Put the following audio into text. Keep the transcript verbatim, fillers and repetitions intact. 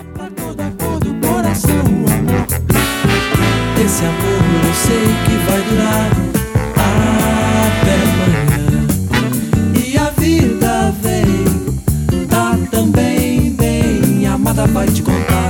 Pra toda cor do coração, o amor. Esse amor eu sei que vai durar até amanhã. E a vida vem, tá também bem. A amada vai te contar